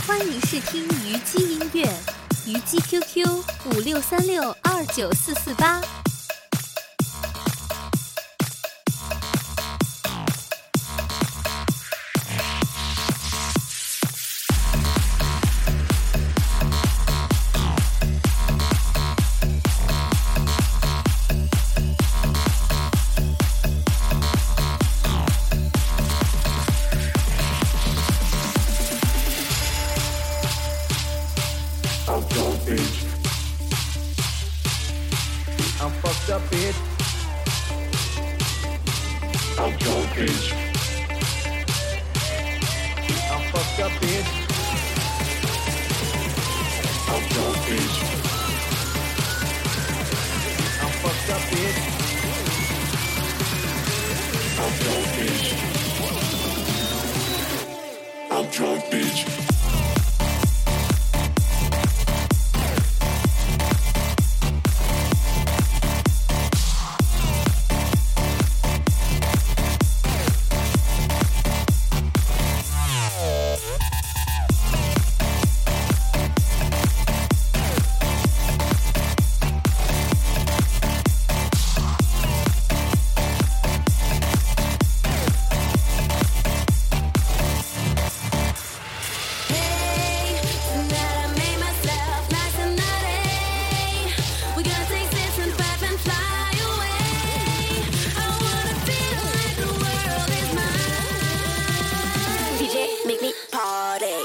欢迎试听虞姬音乐，虞姬 QQ 5636294448。 I'm fucked up, bitch. I'm drunk, bitch. I'm fucked up, bitch. I'm drunk, bitch. I'm fucked up, bitch. I'm drunk, bitch. I'm drunk, bitch. Make me party.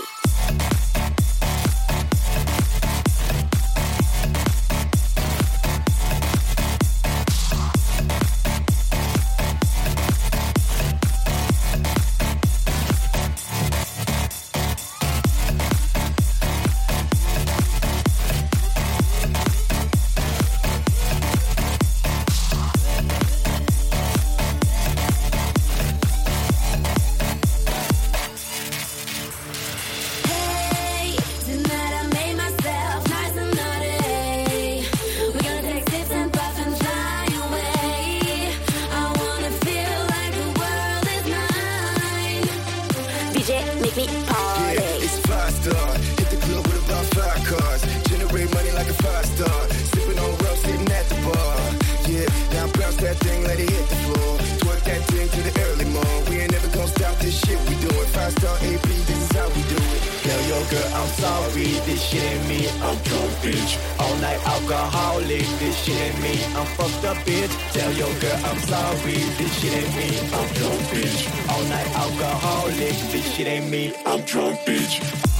Make me party. Yeah, it's Fly Star. Hit the club with about 5 cars. Generate money like a 5-star. Sipping on rum, sitting at the bar. Yeah, now bounce that thing, let it hit the floor. Twerk that thing to the early morn. We ain't never gonna stop this shit we doing. 5-star AP, this is how we do it. Tell your girl I'm sorry, this shit ain't me. I'm drunk, bitch. All night alcoholic, this shit ain't me. I'm fucked up, bitch. Tell your girl I'm sorry, this shit ain't me. I'm drunk, bitch. All night alcoholic, this shit ain't me. I'm drunk, bitch.